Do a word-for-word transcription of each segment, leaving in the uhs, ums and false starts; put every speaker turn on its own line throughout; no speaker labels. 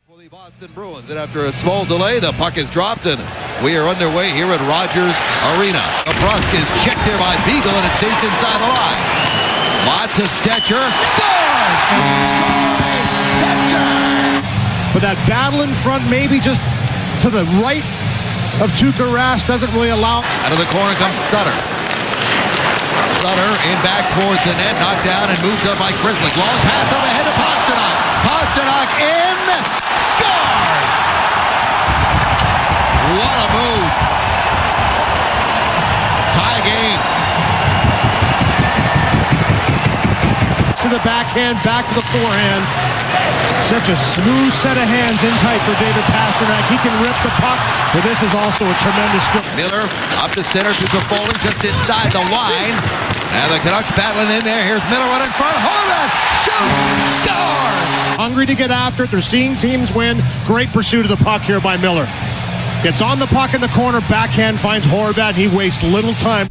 For the Boston Bruins, and after a small delay, the puck is dropped, and we are underway here at Rogers Arena. The Brusk is checked there by Beagle, and it stays inside the line. Lots of Stetcher scores! Stetcher!
But that battle in front, maybe just to the right of Tuukka Rask, doesn't really allow.
Out of the corner comes Sutter. Sutter in back towards the net, knocked down and moved up by Grizzly. Long pass up ahead to Pasternak. Pasternak in. Scores! What a move. Tie game.
To the backhand, back to the forehand. Such a smooth set of hands in tight for David Pasternak. He can rip the puck, but this is also a tremendous goal.
Miller up the center to Toffoli just inside the line. And the Canucks battling in there. Here's Miller right in front. Horvat shoots, scores!
Hungry to get after it. They're seeing teams win. Great pursuit of the puck here by Miller. Gets on the puck in the corner. Backhand finds Horvat. He wastes little time.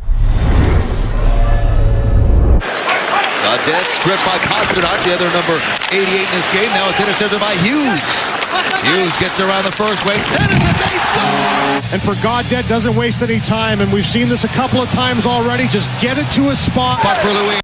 Dead stripped by Pasternak, the other number eighty-eight in this game. Now it's intercepted by Hughes. Hughes gets around the first wave, centers it, they score!
And for Gaudette, doesn't waste any time, and we've seen this a couple of times already. Just get it to a spot.
Puck for Louis.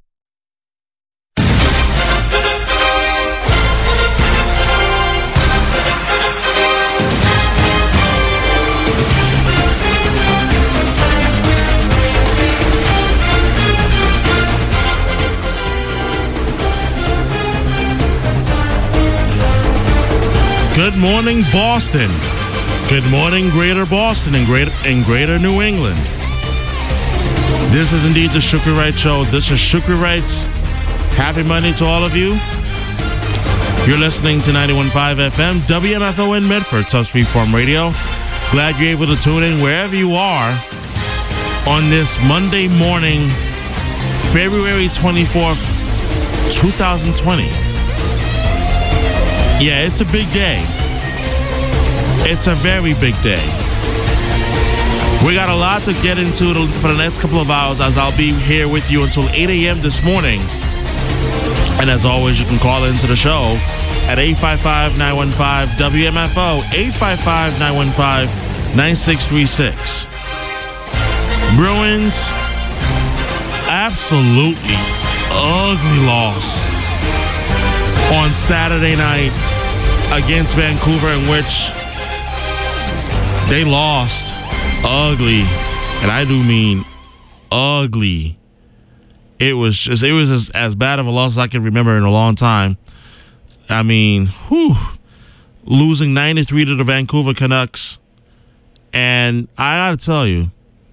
Good morning, Boston. Good morning, Greater Boston and Greater, and Greater New England. This is indeed the Shukri Wright Show. This is Shukri Wright's. Happy Monday to all of you. You're listening to ninety-one point five F M, W M F O in Medford, Tubbs Freeform Radio. Glad you're able to tune in wherever you are on this Monday morning, February twenty-fourth, twenty twenty. Yeah, it's a big day. It's a very big day. We got a lot to get into for the next couple of hours, as I'll be here with you until eight a.m. this morning. And as always, you can call into the show at eight five five, nine one five, W M F O, eight five five, nine one five, nine six three six. Bruins, absolutely ugly loss on Saturday night against Vancouver, in which they lost ugly, and I do mean ugly. It was just, it was as, as bad of a loss as I can remember in a long time. I mean, whew, losing nine to three to the Vancouver Canucks, and I gotta tell you,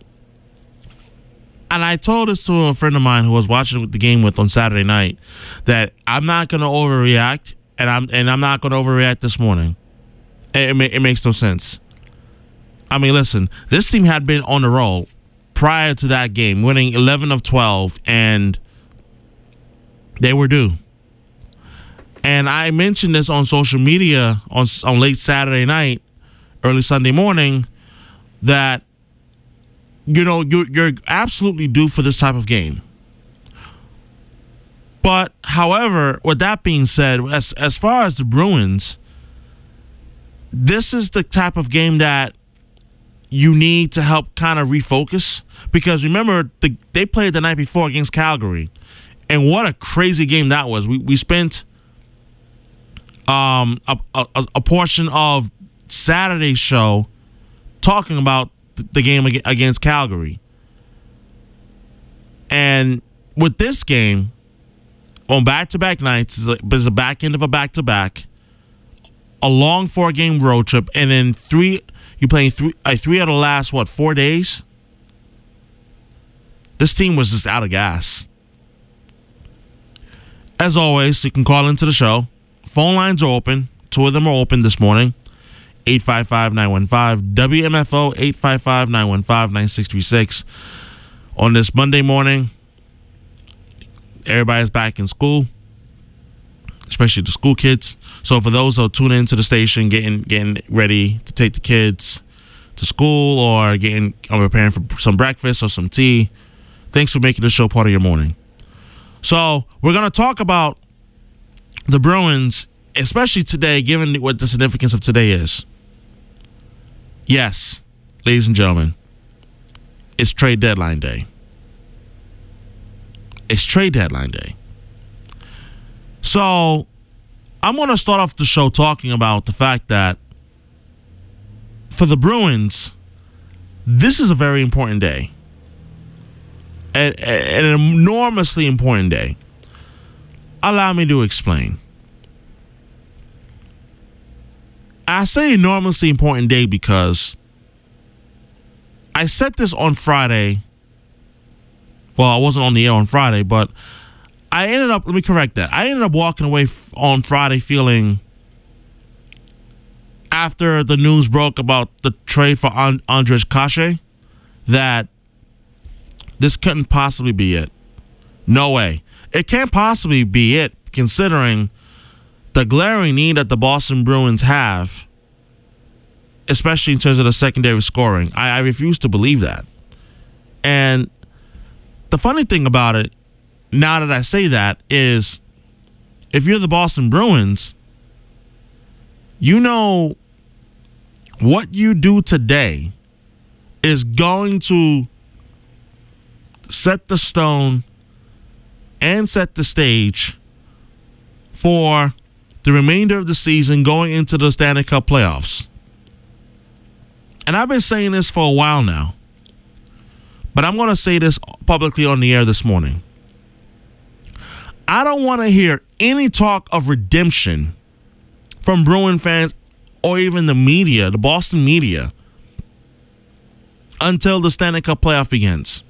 and I told this to a friend of mine who was watching the game with on Saturday night, that I'm not going to overreact, and I'm and I'm not going to overreact this morning. It, it, it makes no sense. I mean, listen, this team had been on the roll prior to that game, winning eleven of twelve, and they were due. And I mentioned this on social media on on late Saturday night, early Sunday morning, that you know, you're, you're absolutely due for this type of game. But, however, with that being said, as as far as the Bruins, this is the type of game that you need to help kind of refocus. Because remember, the, they played the night before against Calgary. And what a crazy game that was. We we spent um a, a, a portion of Saturday's show talking about the game against Calgary. And with this game, on back-to-back nights, it's a back end of a back-to-back, a long four-game road trip, and then three, you're playing three, uh, three out of the last, what, four days? This team was just out of gas. As always, you can call into the show. Phone lines are open. Two of them are open this morning. eight five five, nine one five, W M F O, eight five five, nine one five, nine six three six. On this Monday morning, everybody's back in school, especially the school kids. So for those who tune into the station, getting getting ready to take the kids to school, or getting or preparing for some breakfast or some tea, thanks for making the show part of your morning. So we're going to talk about the Bruins especially today, given what the significance of today is. Yes, ladies and gentlemen, it's trade deadline day. It's trade deadline day. So I'm going to start off the show talking about the fact that for the Bruins, this is a very important day. An, an enormously important day. Allow me to explain. I say enormously important day because I said this on Friday. Well, I wasn't on the air on Friday, but I ended up, let me correct that. I ended up walking away f- on Friday feeling, after the news broke about the trade for And- Ondrej Kase, that this couldn't possibly be it. No way. It can't possibly be it, considering the glaring need that the Boston Bruins have, especially in terms of the secondary scoring. I, I refuse to believe that. And the funny thing about it, now that I say that, is if you're the Boston Bruins, you know what you do today is going to set the stone and set the stage for the remainder of the season going into the Stanley Cup playoffs. And I've been saying this for a while now, but I'm going to say this publicly on the air this morning. I don't want to hear any talk of redemption from Bruin fans or even the media, the Boston media, until the Stanley Cup playoff begins.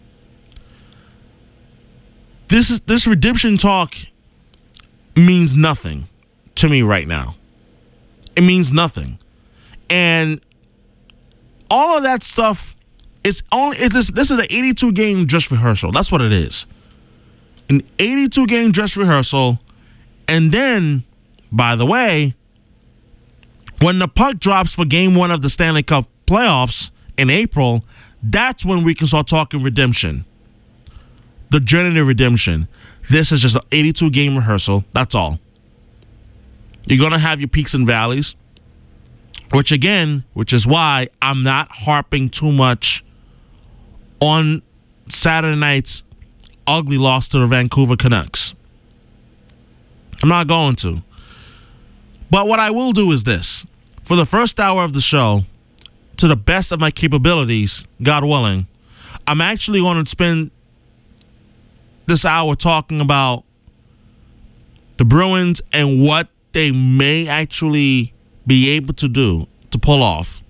This is this redemption talk means nothing to me right now. It means nothing. And all of that stuff is only is this this is an eighty-two game dress rehearsal. That's what it is. An eighty-two game dress rehearsal. And then, by the way, when the puck drops for game one of the Stanley Cup playoffs in April, that's when we can start talking redemption. The journey to redemption. This is just an eighty-two game rehearsal. That's all. You're going to have your peaks and valleys, which again, which is why I'm not harping too much on Saturday night's ugly loss to the Vancouver Canucks. I'm not going to. But what I will do is this. For the first hour of the show, to the best of my capabilities, God willing, I'm actually going to spend this hour talking about the Bruins and what they may actually be able to do to pull off.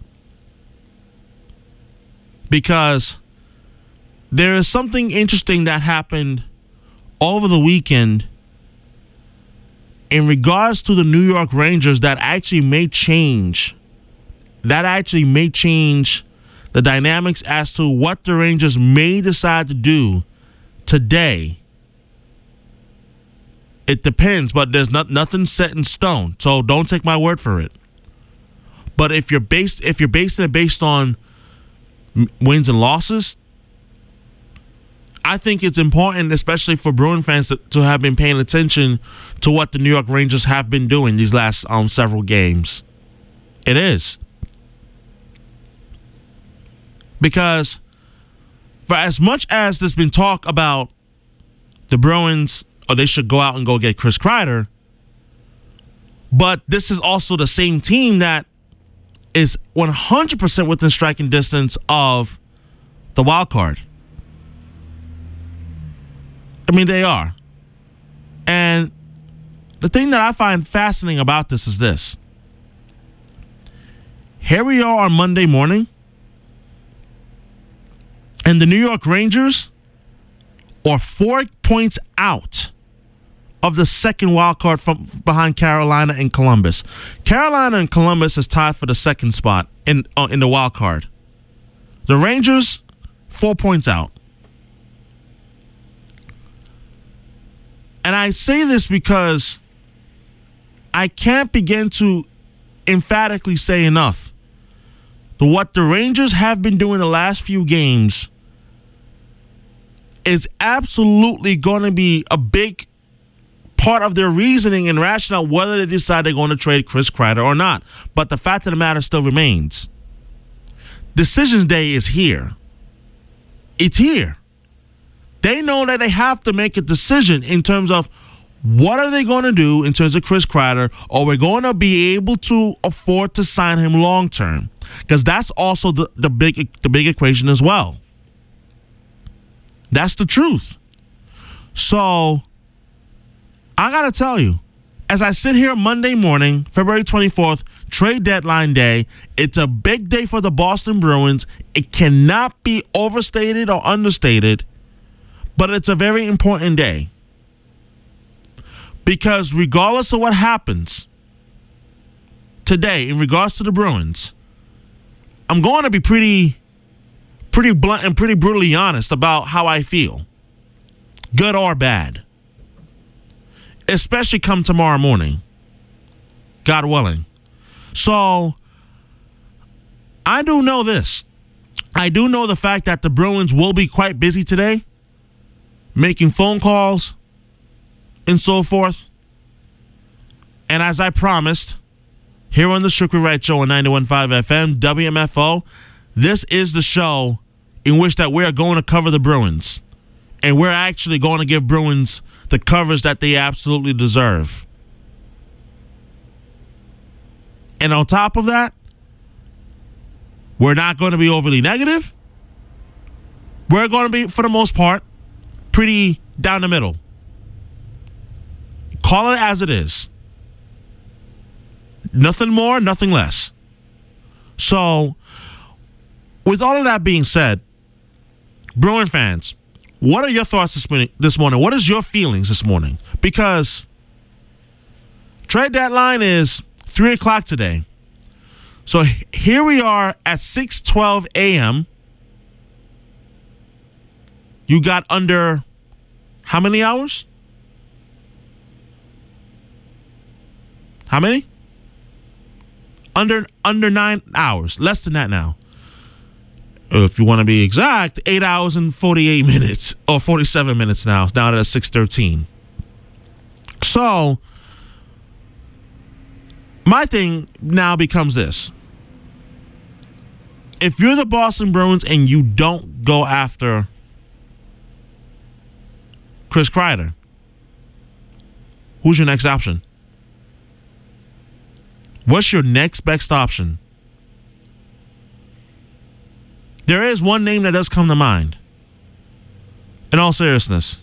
Because there is something interesting that happened over the weekend in regards to the New York Rangers that actually may change. That actually may change the dynamics as to what the Rangers may decide to do today. It depends, but there's not nothing set in stone. So don't take my word for it. But if you're based if you're basing it based on wins and losses, I think it's important, especially for Bruin fans, to, to have been paying attention to what the New York Rangers have been doing these last um, several games. It is. Because for as much as there's been talk about the Bruins, or they should go out and go get Chris Kreider, but this is also the same team that is one hundred percent within striking distance of the wild card. I mean, they are. And the thing that I find fascinating about this is this. Here we are on Monday morning, and the New York Rangers are four points out of the second wild card from behind Carolina and Columbus. Carolina and Columbus is tied for the second spot in uh, in the wild card. The Rangers, four points out. And I say this because I can't begin to emphatically say enough that what the Rangers have been doing the last few games is absolutely going to be a big part of their reasoning and rationale whether they decide they're going to trade Chris Kreider or not. But the fact of the matter still remains. Decision day is here. It's here. They know that they have to make a decision in terms of what are they going to do in terms of Chris Kreider, or we're going to be able to afford to sign him long term, because that's also the, the big the big equation as well. That's the truth. So I gotta tell you, as I sit here Monday morning, February twenty-fourth, trade deadline day, it's a big day for the Boston Bruins. It cannot be overstated or understated, but it's a very important day. Because regardless of what happens today in regards to the Bruins, I'm going to be pretty, pretty blunt and pretty brutally honest about how I feel, good or bad, especially come tomorrow morning, God willing. So I do know this. I do know the fact that the Bruins will be quite busy today, making phone calls and so forth. And as I promised, here on the Strictly Right Show on ninety-one point five F M, W M F O, this is the show in which that we're going to cover the Bruins. And we're actually going to give Bruins the coverage that they absolutely deserve. And on top of that, we're not going to be overly negative. We're going to be, for the most part, pretty down the middle. Call it as it is. Nothing more, nothing less. So, with all of that being said, Bruin fans, what are your thoughts this morning? This morning? What is your feelings this morning? Because trade deadline is three o'clock today. So here we are at six twelve a.m. You got under how many hours? How many? Under under nine hours. Less than that now. If you want to be exact, eight hours and forty-eight minutes. Or forty-seven minutes now. Now that it's six thirteen. So, my thing now becomes this. If you're the Boston Bruins and you don't go after Chris Kreider, who's your next option? What's your next best option? There is one name that does come to mind. In all seriousness,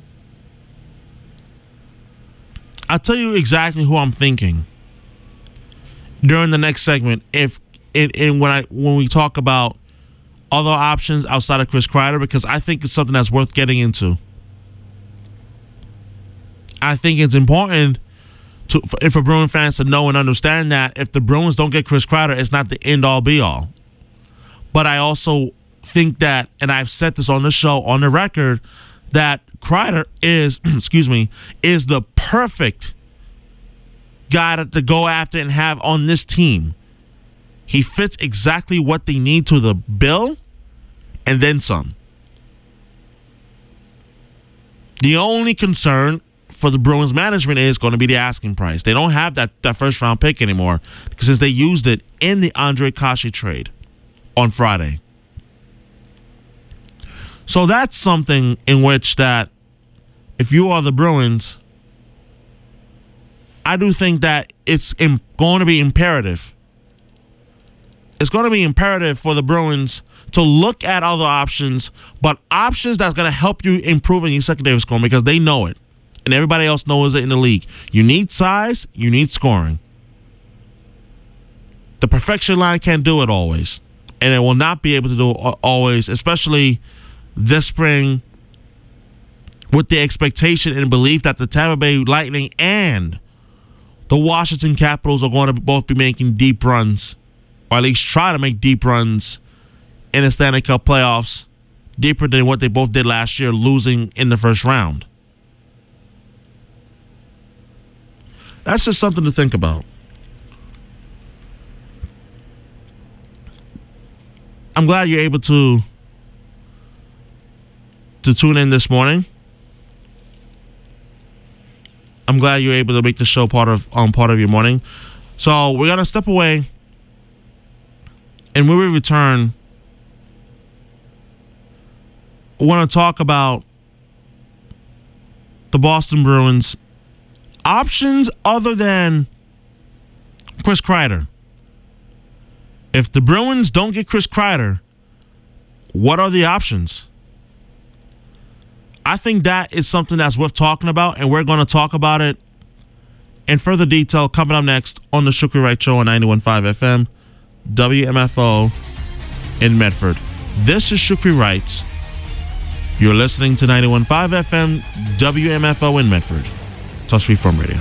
I'll tell you exactly who I'm thinking during the next segment. If in, in when I when we talk about other options outside of Chris Kreider, because I think it's something that's worth getting into. I think it's important to, for, for Bruin fans to know and understand that if the Bruins don't get Chris Kreider, it's not the end-all, be-all. But I also think that, and I've said this on the show, on the record, that Kreider is, excuse me, is the perfect guy to, to go after and have on this team. He fits exactly what they need to the bill, and then some. The only concern for the Bruins management is going to be the asking price. They don't have that, that first round pick anymore since they used it in the Andre Kashe trade on Friday. So that's something in which that if you are the Bruins, I do think that it's im- going to be imperative. It's going to be imperative for the Bruins to look at other options, but options that's going to help you improve in your secondary scoring, because they know it. And everybody else knows it in the league. You need size, you need scoring. The perfection line can't do it always. And it will not be able to do it always, especially this spring, with the expectation and belief that the Tampa Bay Lightning and the Washington Capitals are going to both be making deep runs, or at least try to make deep runs in the Stanley Cup playoffs, deeper than what they both did last year, losing in the first round. That's just something to think about. I'm glad you're able to to tune in this morning. I'm glad you're able to make the show part of um part of your morning. So we're gonna step away, and when we return, we want to talk about the Boston Bruins options other than Chris Kreider. If the Bruins don't get Chris Kreider, what are the options? I think that is something that's worth talking about, and we're going to talk about it in further detail coming up next on the Shukri Wright Show on ninety-one point five F M, W M F O in Medford. This is Shukri Wright. You're listening to ninety-one point five F M, W M F O in Medford. Touch Freeform Radio.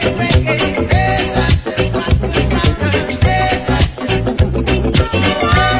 Say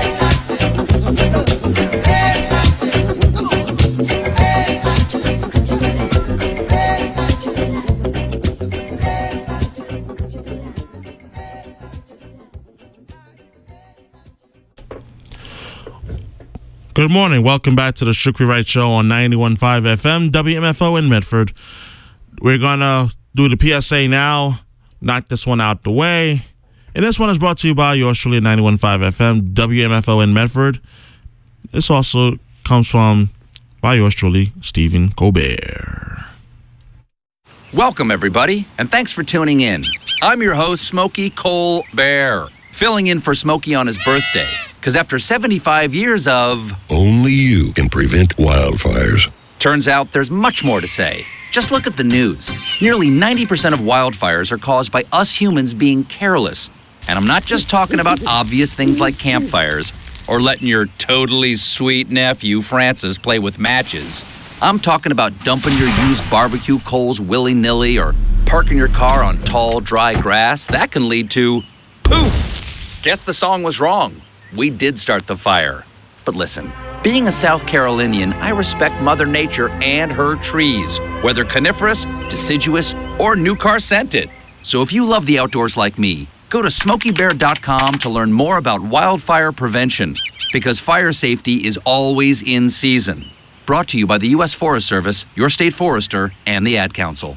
Good morning. Welcome back to the Shukri Wright Show on ninety-one point five F M, W M F O in Medford. We're going to do the P S A now, knock this one out the way. And this one is brought to you by yours truly, ninety-one point five F M, W M F O in Medford. This also comes from, by yours truly, Stephen Colbert.
Welcome, everybody, and thanks for tuning in. I'm your host, Smokey Colbert, filling in for Smokey on his birthday. Because after seventy-five years of...
Only you can prevent wildfires.
Turns out there's much more to say. Just look at the news. Nearly ninety percent of wildfires are caused by us humans being careless. And I'm not just talking about obvious things like campfires or letting your totally sweet nephew, Francis, play with matches. I'm talking about dumping your used barbecue coals willy-nilly or parking your car on tall, dry grass. That can lead to... poof! Guess the song was wrong. We did start the fire. But listen, being a South Carolinian, I respect Mother Nature and her trees, whether coniferous, deciduous, or new car scented. So if you love the outdoors like me, go to smokey bear dot com to learn more about wildfire prevention, because fire safety is always in season. Brought to you by the U S Forest Service, your state forester, and the Ad Council.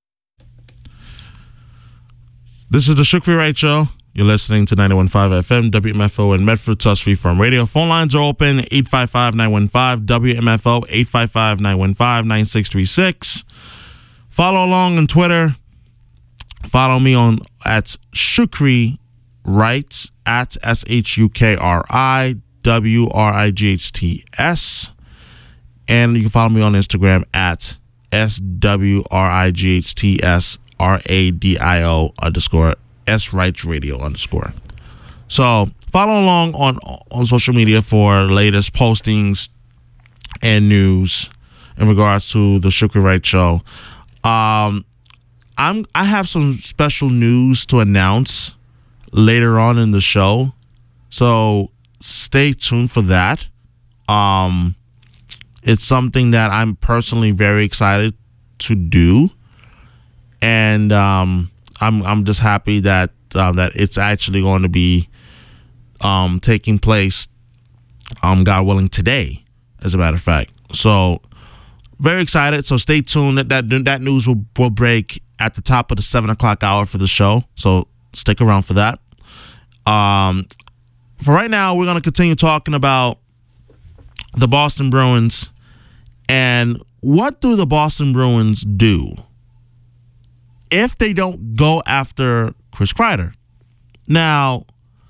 This is the Shukri Wright Show. You're listening to ninety-one point five F M, W M F O in Medford, touch-free from radio. Phone lines are open, eight five five, nine one five, W M F O, eight five five, nine one five, nine six three six. Follow along on Twitter. Follow me on at Shukri Wright, at S H U K R I W R I G H T S. And you can follow me on Instagram at S W R I G H T S R A D I O underscore S Wrights Radio underscore. So follow along on on social media for latest postings and news in regards to the Shukri Wright Show. Um, I'm I have some special news to announce later on in the show, so stay tuned for that. Um, it's something that I'm personally very excited to do, and um. I'm I'm just happy that um, that it's actually going to be um, taking place, um, God willing, today, as a matter of fact. So very excited. So stay tuned. That that, that news will, will break at the top of the seven o'clock hour for the show. So stick around for that. Um, for right now, we're going to continue talking about the Boston Bruins and what do the Boston Bruins do if they don't go after Chris Kreider. Now,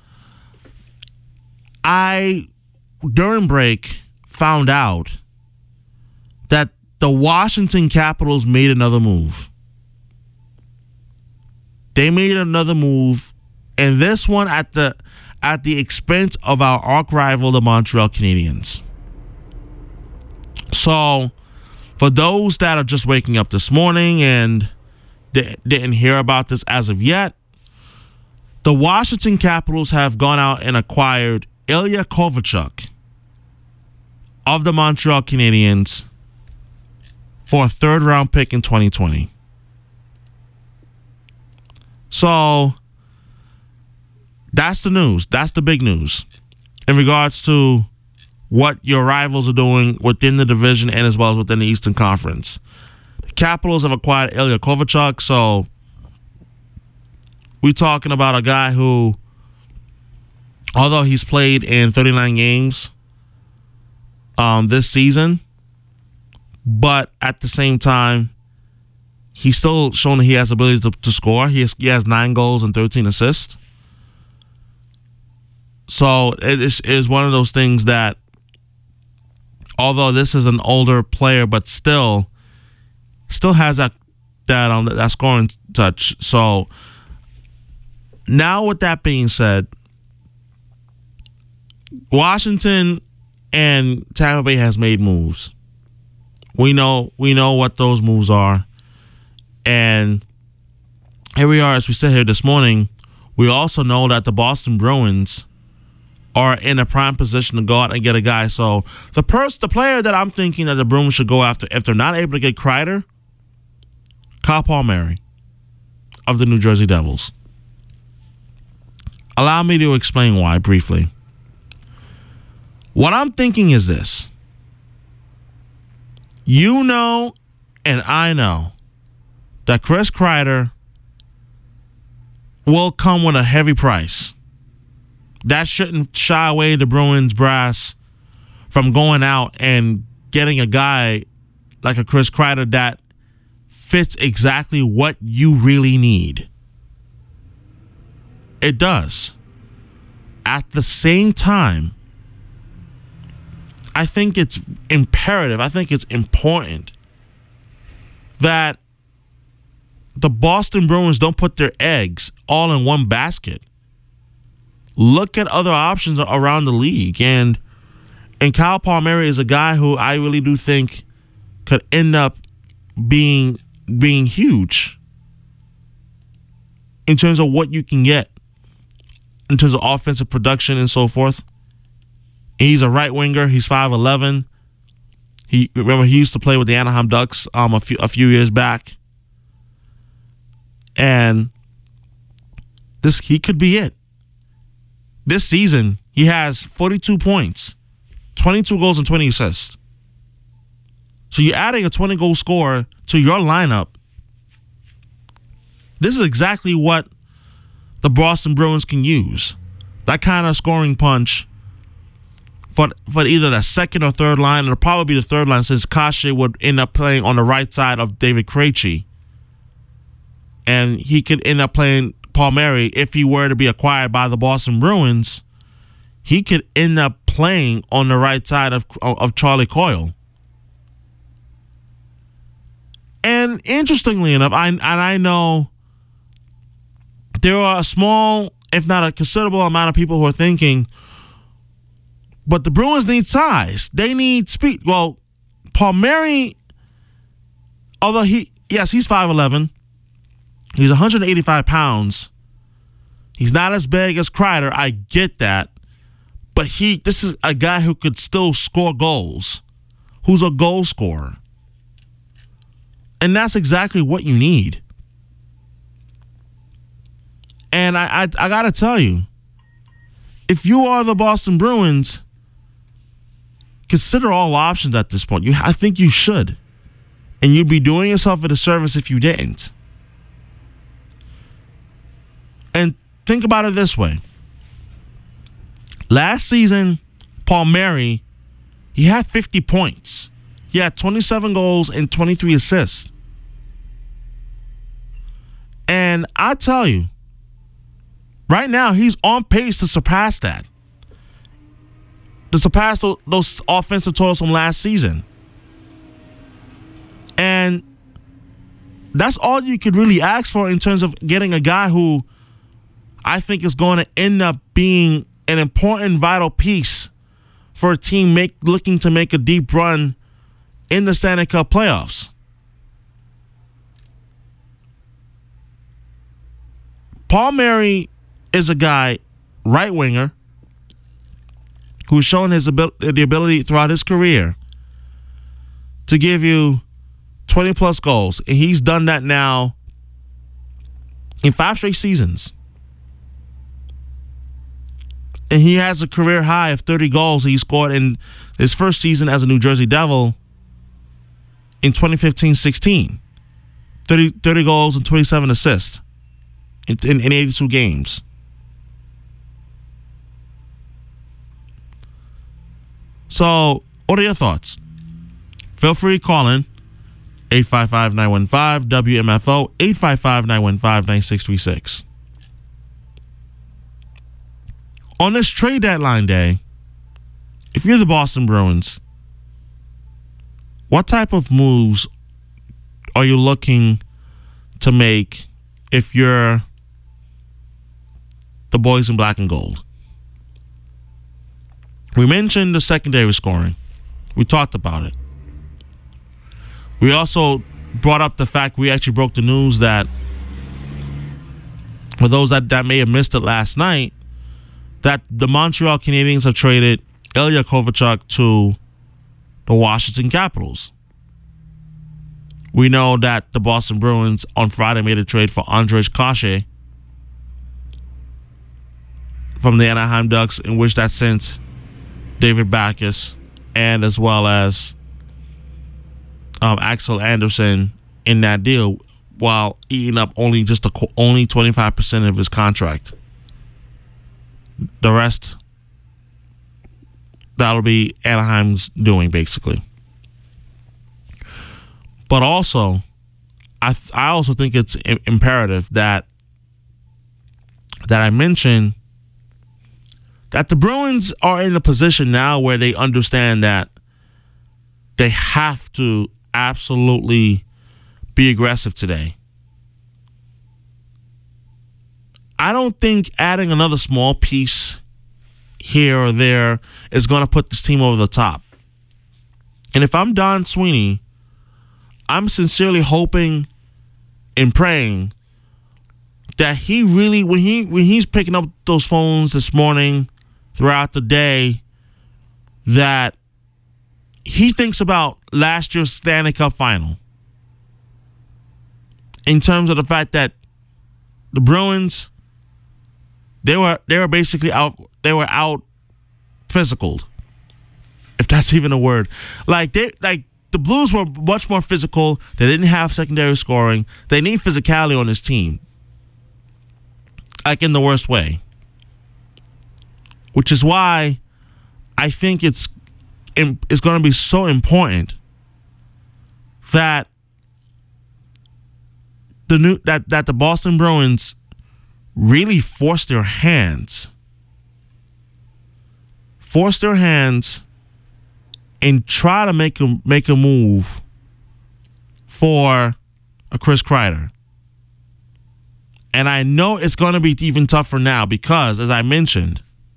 I, during break, found out that the Washington Capitals made another move. They made another move, and this one at the at the expense of our arch rival, the Montreal Canadiens. So, for those that are just waking up this morning and didn't hear about this as of yet, the Washington Capitals have gone out and acquired Ilya Kovalchuk of the Montreal Canadiens for a third round pick in twenty twenty. So that's the news. That's the big news in regards to what your rivals are doing within the division and as well as within the Eastern Conference. Capitals have acquired Ilya Kovalchuk, so we're talking about a guy who, although he's played in thirty-nine games um, this season, but at the same time, he's still shown that he has ability to, to score. He has, he has nine goals and thirteen assists. So it is, it is one of those things that, although this is an older player, but still... still has that that um, that scoring touch. So now, with that being said, Washington and Tampa Bay has made moves. We know we know what those moves are, and here we are as we sit here this morning. We also know that the Boston Bruins are in a prime position to go out and get a guy. So the pers- the player that I'm thinking that the Bruins should go after, if they're not able to get Kreider, Kyle Palmieri of the New Jersey Devils. Allow me to explain why briefly. What I'm thinking is this. You know, and I know that Chris Kreider will come with a heavy price. That shouldn't shy away the Bruins brass from going out and getting a guy like a Chris Kreider that fits exactly what you really need. It does. At the same time, I think it's imperative, I think it's important that the Boston Bruins don't put their eggs all in one basket. Look at other options around the league. And and Kyle Palmieri is a guy who I really do think could end up being being huge in terms of what you can get, in terms of offensive production and so forth. He's a right winger. He's five eleven. He remember he used to play with the Anaheim Ducks um a few a few years back. And this he could be it. This season, he has forty-two points, twenty-two goals and twenty assists. So you're adding a twenty-goal scorer to your lineup. This is exactly what the Boston Bruins can use. That kind of scoring punch for, for either the second or third line. It'll probably be the third line since Kashe would end up playing on the right side of David Krejci. And he could end up playing Palmieri if he were to be acquired by the Boston Bruins. He could end up playing on the right side of, of Charlie Coyle. And interestingly enough, I and I know there are a small, if not a considerable amount of people who are thinking, but the Bruins need size. They need speed. Well, Palmieri, although he, yes, he's five eleven. He's one hundred eighty-five pounds. He's not as big as Kreider. I get that. But he, this is a guy who could still score goals, who's a goal scorer. And that's exactly what you need. And I, I, I got to tell you, if you are the Boston Bruins, consider all options at this point. You, I think you should. And you'd be doing yourself a disservice if you didn't. And think about it this way. Last season, Palmieri, he had fifty points. He had twenty-seven goals and twenty-three assists. And I tell you, right now, he's on pace to surpass that. To surpass those, those offensive totals from last season. And that's all you could really ask for in terms of getting a guy who I think is going to end up being an important, vital piece for a team make, looking to make a deep run in the Stanley Cup playoffs. Palmieri is a guy, right winger, who's shown his ability, the ability throughout his career to give you twenty plus goals, and he's done that now in five straight seasons. And he has a career high of thirty goals he scored in his first season as a New Jersey Devil in twenty fifteen sixteen. thirty, thirty goals and twenty-seven assists in, in, in eighty-two games. So, what are your thoughts? Feel free to call in eight five five, nine one five, W M F O, eight five five, nine one five, nine six three six. On this trade deadline day, if you're the Boston Bruins, what type of moves are you looking to make if you're the boys in black and gold? We mentioned the secondary scoring. We talked about it. We also brought up the fact, we actually broke the news that, for those that, that may have missed it last night, that the Montreal Canadiens have traded Ilya Kovalchuk to the Washington Capitals. We know that the Boston Bruins on Friday made a trade for Ondrej Kase from the Anaheim Ducks, in which that sent David Backes, and as well as um, Axel Anderson in that deal, while eating up only just a, only twenty-five percent of his contract. The rest, that'll be Anaheim's doing, basically. But also, I th- I also think it's I- imperative that that I mention that the Bruins are in a position now where they understand that they have to absolutely be aggressive today. I don't think adding another small piece here or there is going to put this team over the top. And if I'm Don Sweeney, I'm sincerely hoping and praying that he really, when he when he's picking up those phones this morning, throughout the day, that he thinks about last year's Stanley Cup final. In terms of the fact that the Bruins, they were they were basically out they were out physicaled, if that's even a word. Like they like the Blues were much more physical. They didn't have secondary scoring. They need physicality on this team, like in the worst way. Which is why I think it's it's going to be so important that the new that, that the Boston Bruins really force their hands, force their hands, and try to make a make a move for a Chris Kreider. And I know it's going to be even tougher now because, as I mentioned,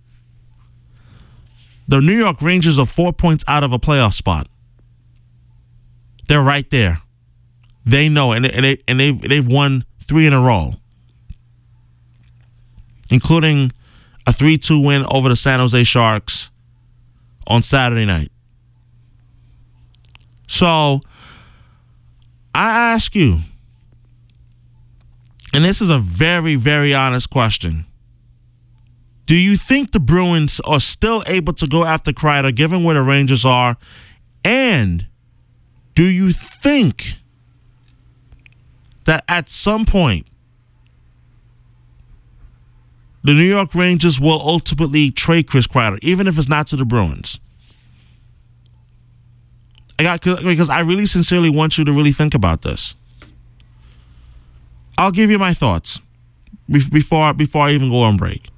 the New York Rangers are four points out of a playoff spot. They're right there. They know, and and they and they've they've won three in a row, including a three two win over the San Jose Sharks on Saturday night. So I ask you, and this is a very, very honest question. Do you think the Bruins are still able to go after Kreider, given where the Rangers are? And do you think that at some point the New York Rangers will ultimately trade Chris Kreider, even if it's not to the Bruins? I got because I really sincerely want you to really think about this. I'll give you my thoughts before before I even go on break.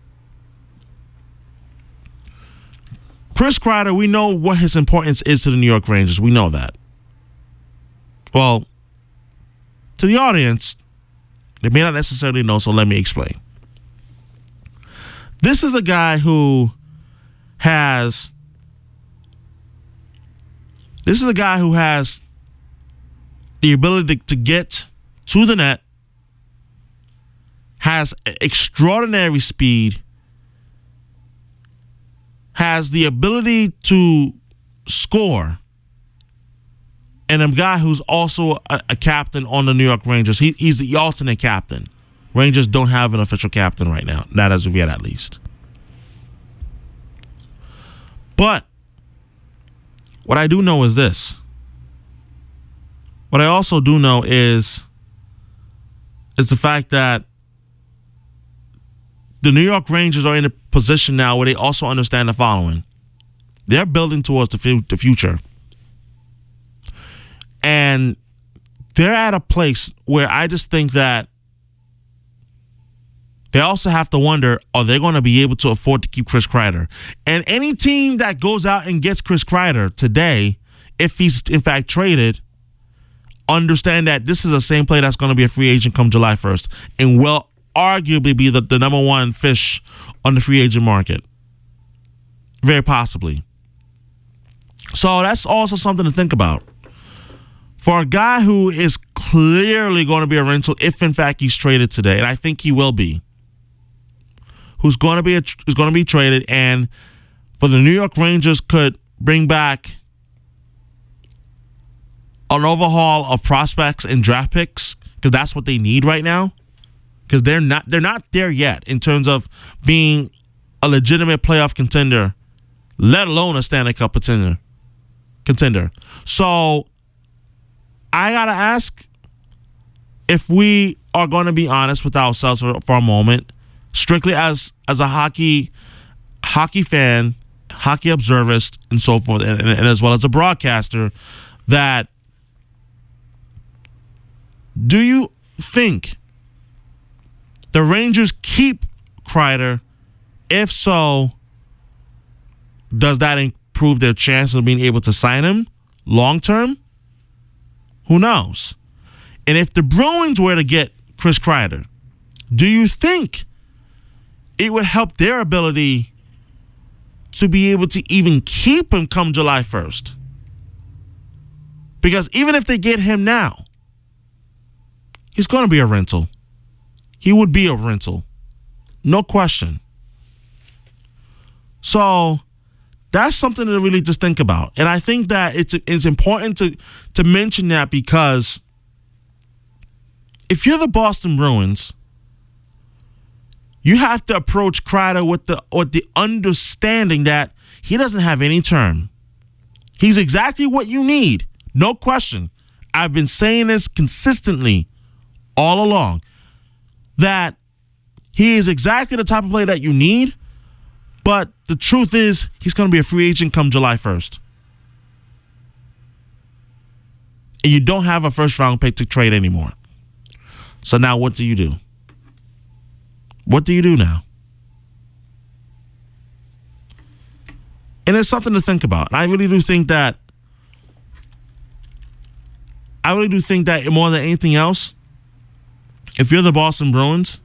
Chris Kreider, we know what his importance is to the New York Rangers. We know that. Well, to the audience, they may not necessarily know, so let me explain. This is a guy who has This is a guy who has the ability to, to get to the net, has extraordinary speed, has the ability to score, and a guy who's also a, a captain on the New York Rangers. He, he's the alternate captain. Rangers don't have an official captain right now, not as of yet at least. But what I do know is this. What I also do know is, is the fact that the New York Rangers are in a position now where they also understand the following. They're building towards the, f- the future. And they're at a place where I just think that they also have to wonder, are they going to be able to afford to keep Chris Kreider? And any team that goes out and gets Chris Kreider today, if he's in fact traded, understand that this is the same player that's going to be a free agent come July first and will arguably be the, the number one fish on the free agent market. Very possibly. So that's also something to think about. For a guy who is clearly going to be a rental, if in fact he's traded today, and I think he will be, who's going to be a, who's going to be traded, and for the New York Rangers could bring back an overhaul of prospects and draft picks, because that's what they need right now. Because they're not they're not there yet in terms of being a legitimate playoff contender let alone a Stanley Cup contender. Contender. So I gotta ask if we are going to be honest with ourselves for, for a moment, strictly as as a hockey hockey fan, hockey observist, and so forth, and, and, and as well as a broadcaster, that do you think the Rangers keep Kreider? If so, does that improve their chances of being able to sign him long term? Who knows? And if the Bruins were to get Chris Kreider, do you think it would help their ability to be able to even keep him come July first? Because even if they get him now, he's going to be a rental. He would be a rental. No question. So that's something to really just think about. And I think that it's it's important to, to mention that, because if you're the Boston Bruins, you have to approach Kreider with the with the understanding that he doesn't have any term. He's exactly what you need. No question. I've been saying this consistently all along, that he is exactly the type of player that you need, but the truth is he's going to be a free agent come July first. And you don't have a first-round pick to trade anymore. So now what do you do? What do you do now? And it's something to think about. I really do think that I really do think that more than anything else, if you're the Boston Bruins,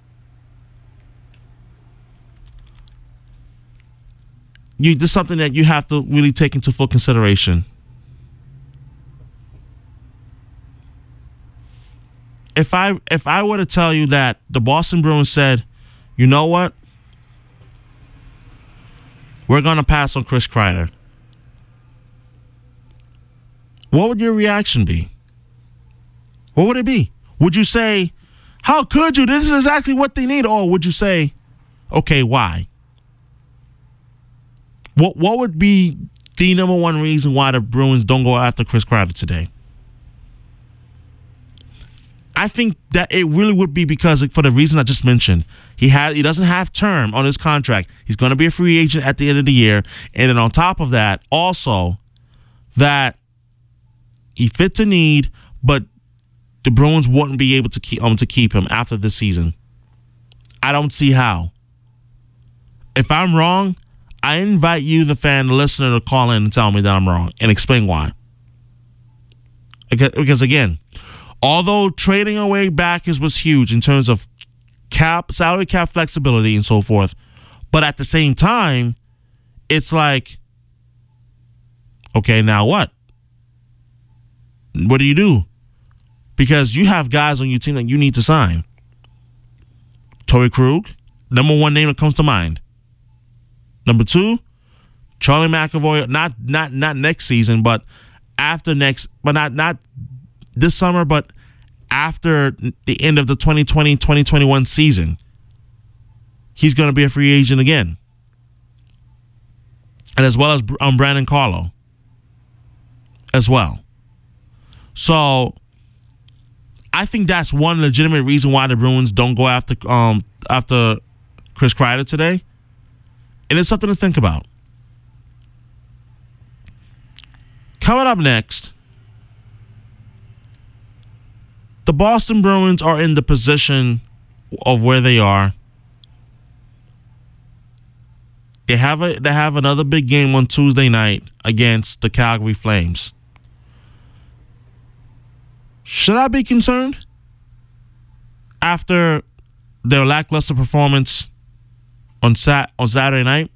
you this is something that you have to really take into full consideration. If I if I were to tell you that the Boston Bruins said, you know what, we're going to pass on Chris Kreider, what would your reaction be? What would it be? Would you say, how could you? This is exactly what they need. Or would you say, okay, why? What what would be the number one reason why the Bruins don't go after Chris Kreider today? I think that it really would be because, for the reason I just mentioned, he has he doesn't have term on his contract. He's going to be a free agent at the end of the year, and then on top of that, also that he fits a need, but the Bruins wouldn't be able to keep um to keep him after this season. I don't see how. If I'm wrong, I invite you, the fan, the listener, to call in and tell me that I'm wrong and explain why. Because again, although trading away backers was huge in terms of cap, salary cap flexibility and so forth, but at the same time, it's like, okay, now what? What do you do? Because you have guys on your team that you need to sign. Torrey Krug, number one name that comes to mind. Number two, Charlie McAvoy, not not not next season, but after next, but not not this summer, but after the end of the twenty twenty twenty twenty-one season, he's going to be a free agent again. And as well as um, Brandon Carlo as well. So I think that's one legitimate reason why the Bruins don't go after um after Chris Kreider today. And it's something to think about. Coming up next, the Boston Bruins are in the position of where they are. They have a they have another big game on Tuesday night against the Calgary Flames. Should I be concerned after their lackluster performance on Sat on Saturday night?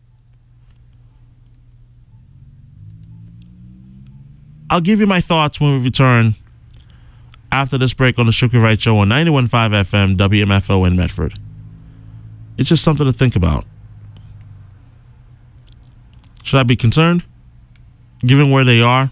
I'll give you my thoughts when we return after this break on the Shooky Wright Show on ninety-one point five F M W M F O in Medford. It's just something to think about. Should I be concerned, given where they are?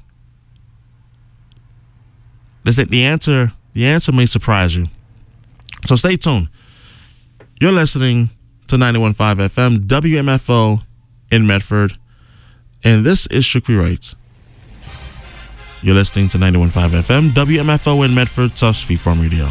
Listen, the answer, the answer may surprise you. So stay tuned. You're listening to ninety-one point five F M W M F O in Medford. And this is Strictly Right. You're listening to ninety-one point five F M, W M F O in Medford, Tufts Freeform Radio.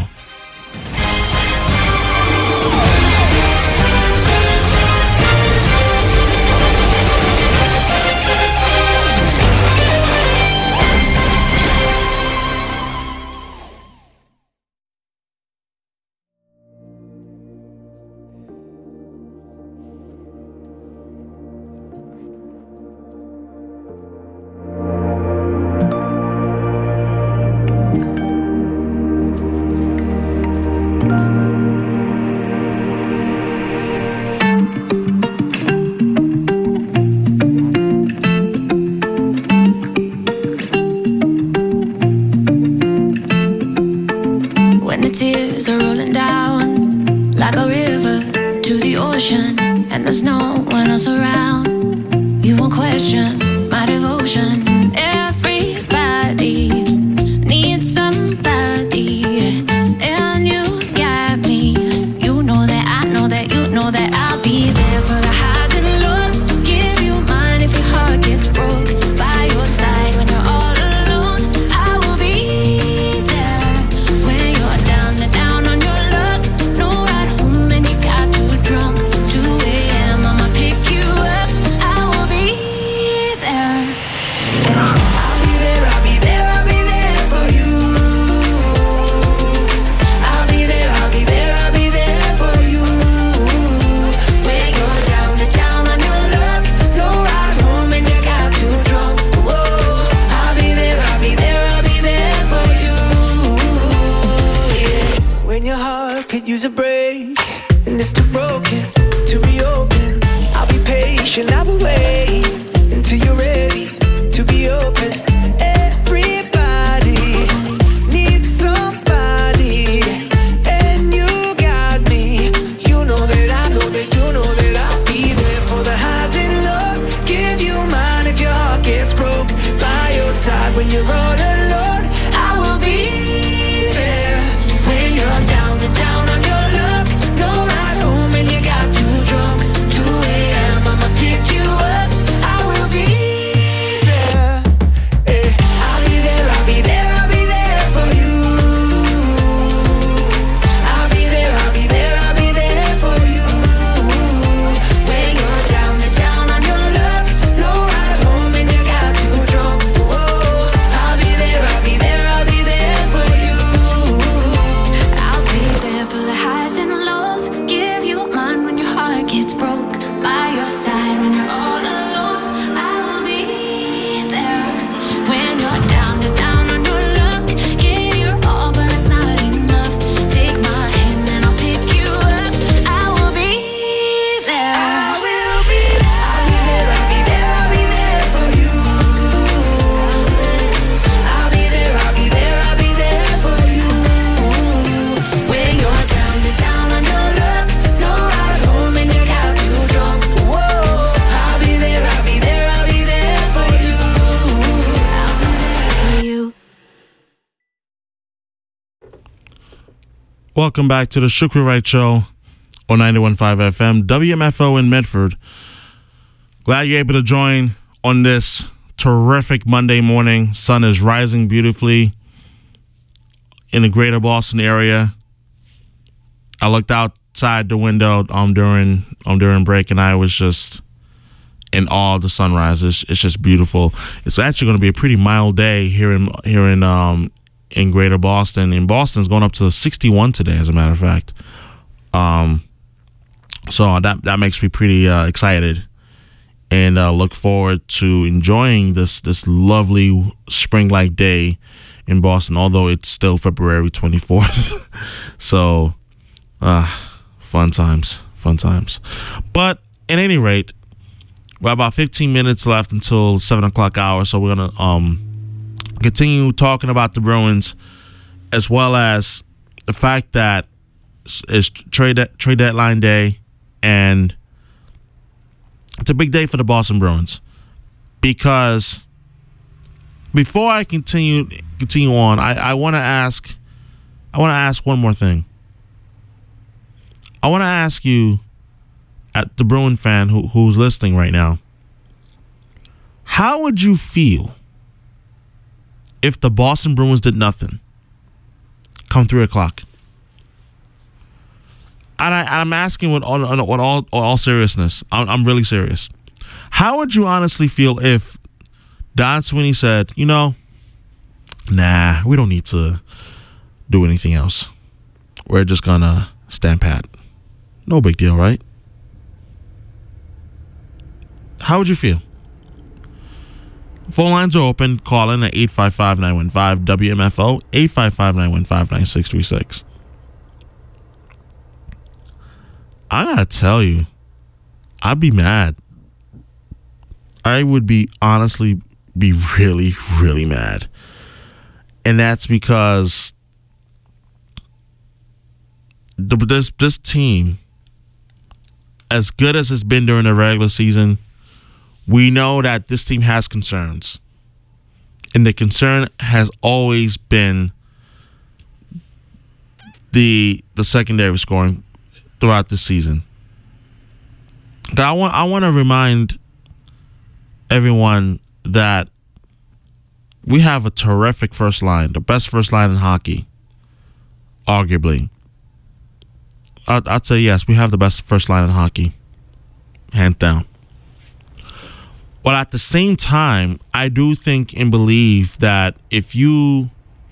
Tears are rolling down like a river to the ocean, and there's no one else around. You won't question my devotion. Everybody needs somebody, and you got me. You know that I know that you know that I'll be there for the highs and lows. Give you mine if your heart gets broke. By your side when you're all alone, I will be there when you're down and down on your luck. No ride home and you got too drunk. two a.m. I'ma pick you up. I will be there. I'll be there, I'll be there, I'll be there for you. I'll be there, I'll be there, I'll be there for you. When you're down and down on your luck. No ride home and you got too drunk. Whoa. I'll be there, I'll be there, I'll be there for you. Yeah.
When your heart could use a break and it's too broken to reopen, I'll be patient, I will wait until you're ready to be open. Everybody needs somebody, and you got me. You know that I know that you know that I'll be there for the highs and lows. Give you mine if your heart gets broke. By your side when you're all alone, I will be there when you're down and down on your luck. No ride home and you got too drunk. two a.m. I'ma pick you up. I will be there. Eh. I'll be there, I'll be there, I'll be there for you. I'll be there, I'll be there, I'll be there for you. When you're down and down on your luck. No ride home and you got too drunk. Whoa. I'll be there, I'll be there, I'll be there for you. I'll be there for the highs and lows. Give you mine when your heart gets broke. By your side when you're all alone. I will be there when you're down and down on your luck. Give your all, but it's not enough. Take my hand and I'll pick you up. I will be there. I will be there. I'll be there, I'll be there, I'll be there for you. I'll be there, I'll be there, I'll be there for you. When you're down and down on your luck. No ride home and you got too drunk. Whoa. I'll be there, I'll be there, I'll be there for you. I'll be there for you.
Welcome back to the Strictly Right Show on ninety-one point five F M, W M F O in Medford. Glad you're able to join on this terrific Monday morning. Sun is rising beautifully in the greater Boston area. I looked outside the window um during um during break, and I was just in awe of the sunrise. It's, it's just beautiful. It's actually going to be a pretty mild day here in here in um in greater Boston. In Boston, it's going up to sixty-one today, as a matter of fact. Um, so that that makes me pretty uh, excited, and uh, look forward to enjoying this this lovely spring-like day in Boston. Although it's still February twenty-fourth, so uh, fun times, fun times. But at any rate, we have about fifteen minutes left until seven o'clock hour, so we're gonna um. continue talking about the Bruins, as well as the fact that it's trade trade deadline day, and it's a big day for the Boston Bruins. Because before I continue continue on, I, I want to ask I want to ask one more thing. I want to ask you, at the Bruin fan who who's listening right now, How would you feel if the Boston Bruins did nothing come three o'clock? And I, I'm asking with all, with all, with all seriousness. I'm, I'm really serious. How would you honestly feel if Don Sweeney said, you know, nah, we don't need to do anything else. We're just going to stand pat. No big deal, right? How would you feel? Phone lines are open. Call in at eight five five, nine one five, W M F O, eight five five, nine one five, nine six three six. I gotta tell you, I'd be mad. I would be honestly be really, really mad. And that's because the, this this team, as good as it's been during the regular season, we know that this team has concerns. And the concern has always been the the secondary scoring throughout the season. I want I want to remind everyone that we have a terrific first line, the best first line in hockey, arguably. I'd, I'd say yes, we have the best first line in hockey, hands down. But at the same time, I do think and believe that if you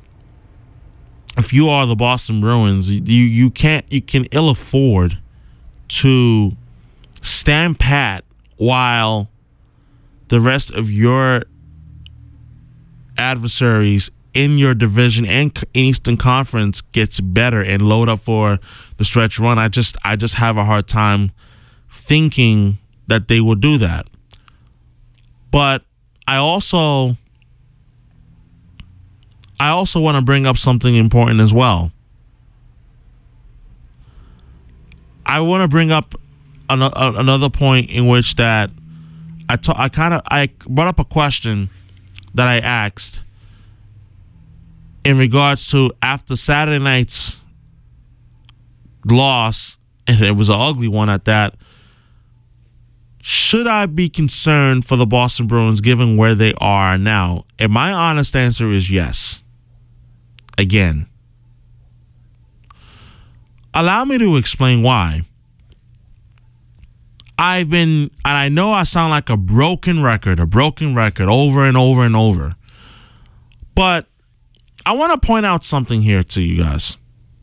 if you are the Boston Bruins, you you can't you can ill afford to stand pat while the rest of your adversaries in your division and Eastern Conference gets better and load up for the stretch run. I just I just have a hard time thinking that they will do that. But I also I also want to bring up something important as well. I want to bring up an, a, another point in which that I ta- I kind of I brought up a question that I asked in regards to after Saturday night's loss, and it was an ugly one at that. Should I be concerned for the Boston Bruins given where they are now? And my honest answer is yes. Again. Allow me to explain why. I've been, and I know I sound like a broken record, a broken record over and over and over. But I want to point out something here to you guys.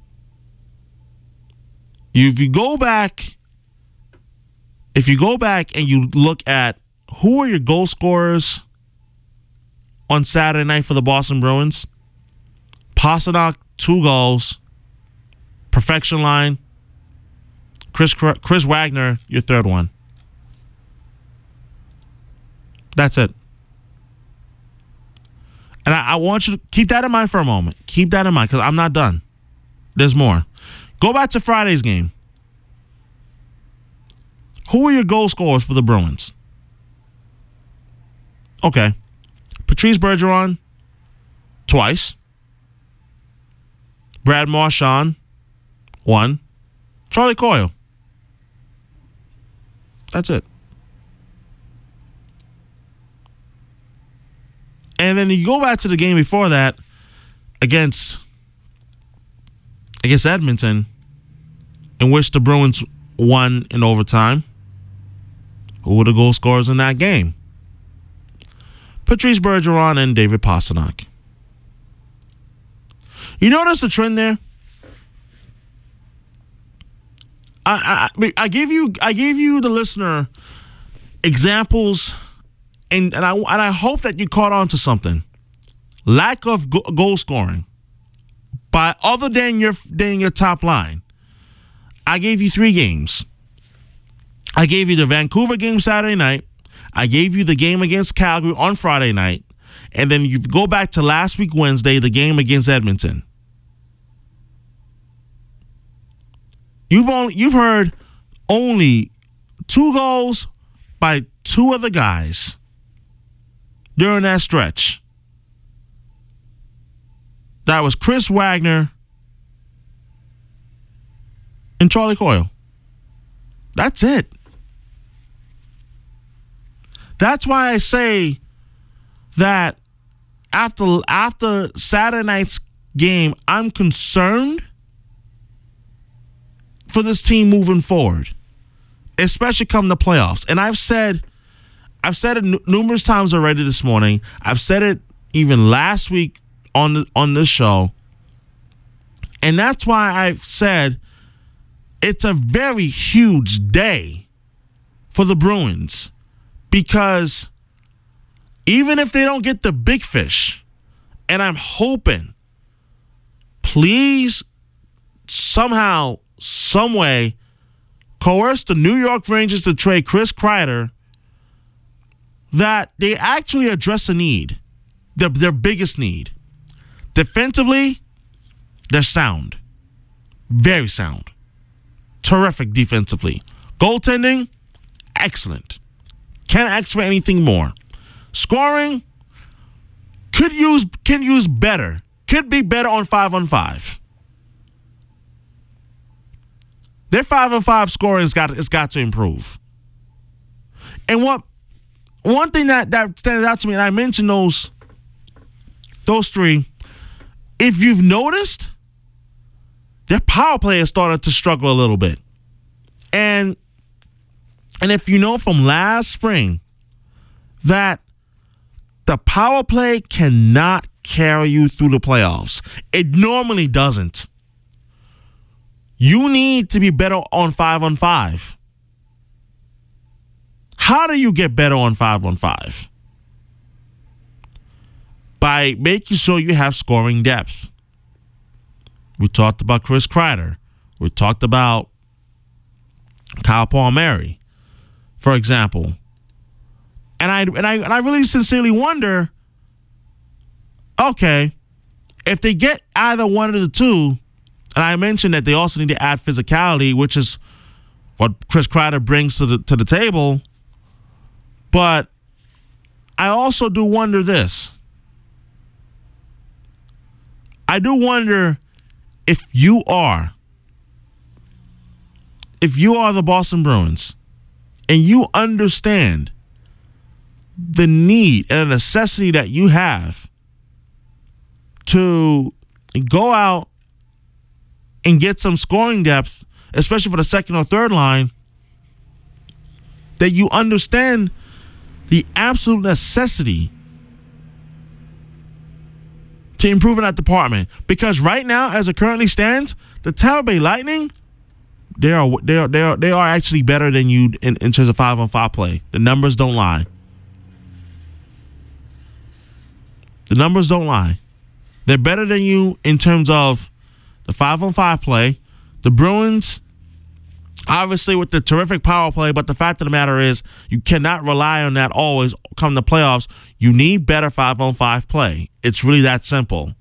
If you go back, if you go back and you look at who are your goal scorers on Saturday night for the Boston Bruins, Pastrnak, two goals, perfection line, Chris Chris Wagner, your third one. That's it. And I, I want you to keep that in mind for a moment. Keep that in mind because I'm not done. There's more. Go back to Friday's game. Who are your goal scorers for the Bruins? Okay. Patrice Bergeron, twice. Brad Marchand, one. Charlie Coyle. That's it. And then you go back to the game before that against against Edmonton, in which the Bruins won in overtime. Who were the goal scorers in that game? Patrice Bergeron and David Pastrnak. You notice the trend there? I, I I gave you I gave you the listener examples, and and I and I hope that you caught on to something. Lack of go- goal scoring by other than your than your top line. I gave you three games. I gave you the Vancouver game Saturday night. I gave you the game against Calgary on Friday night, and then you go back to last week Wednesday, the game against Edmonton. You've only you've heard only two goals by two other guys during that stretch. That was Chris Wagner and Charlie Coyle. That's it. That's why I say that after after Saturday night's game, I'm concerned for this team moving forward, especially come the playoffs. And I've said, I've said it n- numerous times already this morning. I've said it even last week on the, on this show, and that's why I've said it's a very huge day for the Bruins, because even if they don't get the big fish, and I'm hoping, please somehow, some way, coerce the New York Rangers to trade Chris Kreider, that they actually address a need, their, their biggest need. Defensively, they're sound. Very sound. Terrific defensively. Goaltending, excellent. Can't ask for anything more. Scoring, could use can use better. Could be better on five on five. Their five on five scoring has got it's got to improve. And what one thing that, that stands out to me, and I mentioned those those three, if you've noticed, their power play has started to struggle a little bit. And and if you know from last spring that the power play cannot carry you through the playoffs. It normally doesn't. You need to be better on five on five. How do you get better on five on five? By making sure you have scoring depth. We talked about Chris Kreider. We talked about Kyle Palmieri, for example. And I and I and I really sincerely wonder, okay, if they get either one of the two, and I mentioned that they also need to add physicality, which is what Chris Kreider brings to the to the table. But I also do wonder this. I do wonder if you are, if you are the Boston Bruins and you understand the need and the necessity that you have to go out and get some scoring depth, especially for the second or third line, that you understand the absolute necessity to improve in that department. Because right now, as it currently stands, the Tampa Bay Lightning, they are they are they are they are actually better than you in, in terms of five on five play. The numbers don't lie. The numbers don't lie. They're better than you in terms of the five on five play. The Bruins, obviously with the terrific power play, but the fact of the matter is you cannot rely on that always come the playoffs. You need better five on five play. It's really that simple.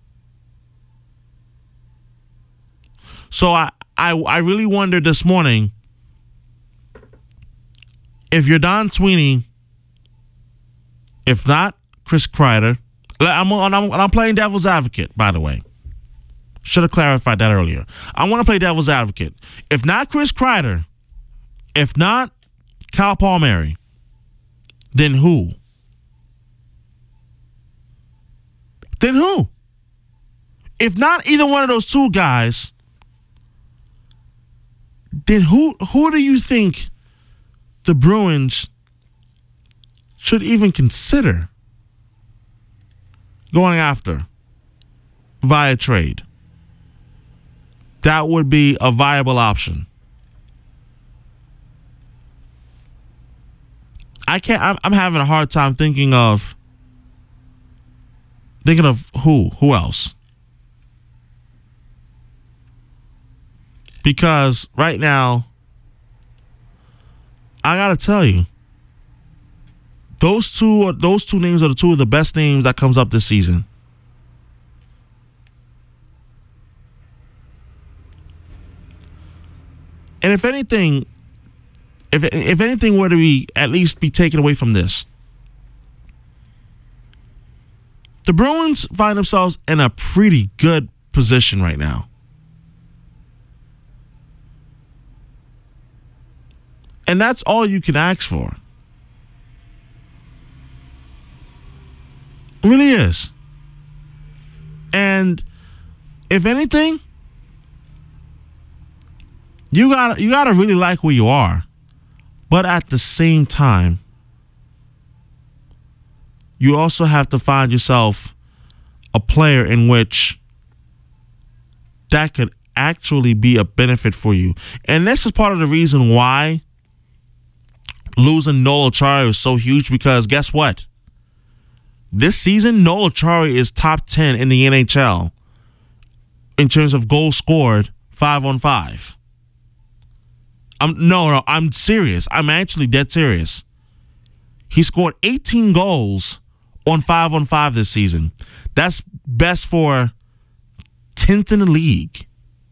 So I, I, I really wonder this morning if you're Don Sweeney, if not Chris Kreider. I'm, I'm, I'm playing devil's advocate, by the way. Should have clarified that earlier. I want to play devil's advocate. If not Chris Kreider, if not Kyle Palmieri, then who? Then who? If not either one of those two guys, then who who do you think the Bruins should even consider going after via trade? That would be a viable option. I can't. I'm, I'm having a hard time thinking of thinking of who who else, because right now I gotta tell you, those two those two names are the two of the best names that comes up this season. And if anything, if if anything were to be at least be taken away from this, the Bruins find themselves in a pretty good position right now. And that's all you can ask for. It really is. And if anything, you got you got to really like where you are. But at the same time, you also have to find yourself a player in which that could actually be a benefit for you. And this is part of the reason why losing Noel Acciari is so huge, because guess what? This season, Noel Acciari is top ten in the N H L in terms of goals scored five on five. I'm no, no, I'm serious. I'm actually dead serious. He scored eighteen goals on five on five this season. That's best for tenth in the league.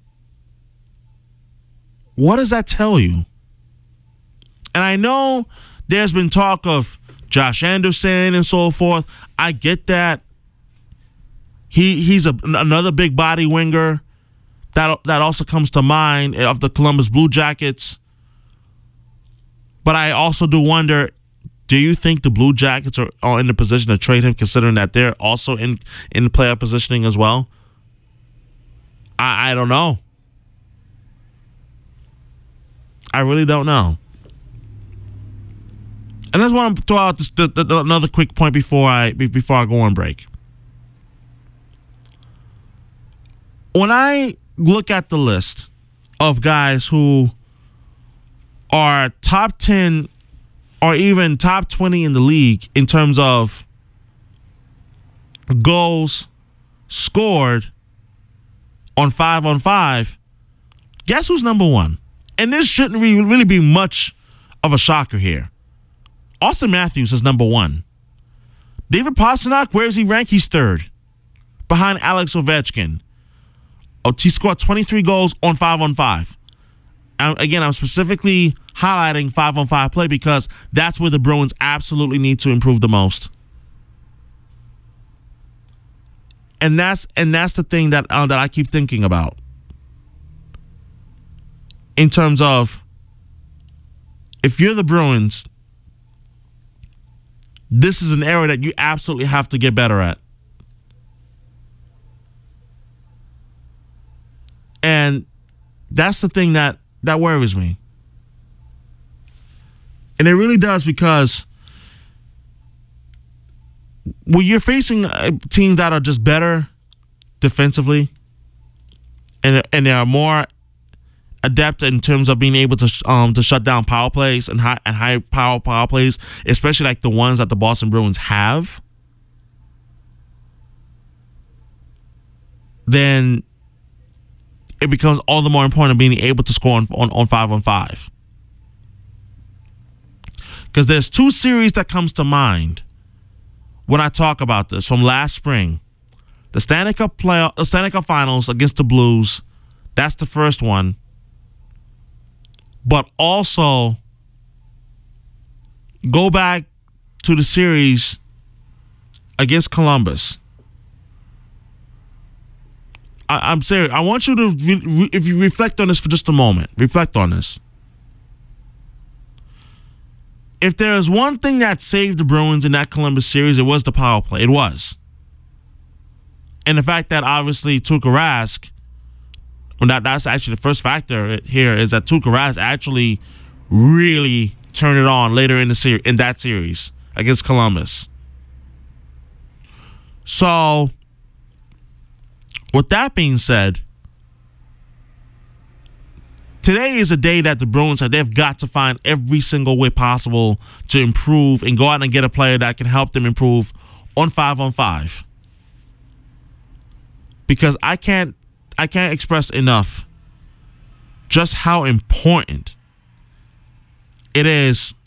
What does that tell you? And I know there's been talk of Josh Anderson and so forth. I get that. He he's a, another big body winger that that also comes to mind of the Columbus Blue Jackets. But I also do wonder, do you think the Blue Jackets are, are in the position to trade him, considering that they're also in, in the playoff positioning as well? I, I don't know. I really don't know. And I just want to throw out this, the, the, another quick point before I before I go on break. When I look at the list of guys who are top ten or even top twenty in the league in terms of goals scored on five on five, guess who's number one? And this shouldn't really, really be much of a shocker here. Austin Matthews is number one. David Pastrnak, where is he ranked? He's third, behind Alex Ovechkin. Oh, he scored twenty-three goals on five on five. And again, I'm specifically highlighting five on five play because that's where the Bruins absolutely need to improve the most. And that's and that's the thing that uh, that I keep thinking about in terms of, if you're the Bruins, this is an area that you absolutely have to get better at. And that's the thing that, that worries me. And it really does, because when you're facing teams that are just better defensively and and they are more adept in terms of being able to um to shut down power plays and high and high power power plays, especially like the ones that the Boston Bruins have, then it becomes all the more important being able to score on on, on five on five. Because there's two series that comes to mind when I talk about this from last spring. The Stanley Cup playoff, the Stanley Cup Finals against the Blues. That's the first one. But also go back to the series against Columbus. I, I'm serious. I want you to, re, re, if you reflect on this for just a moment, reflect on this. If there is one thing that saved the Bruins in that Columbus series, it was the power play. It was. And the fact that obviously Tuukka Rask, well, that, that's actually the first factor here, is that Tuukka Rask actually really turned it on later in the series, in that series against Columbus. So, with that being said, today is a day that the Bruins have, they've got to find every single way possible to improve and go out and get a player that can help them improve on five on five. Because I can't I can't express enough just how important it is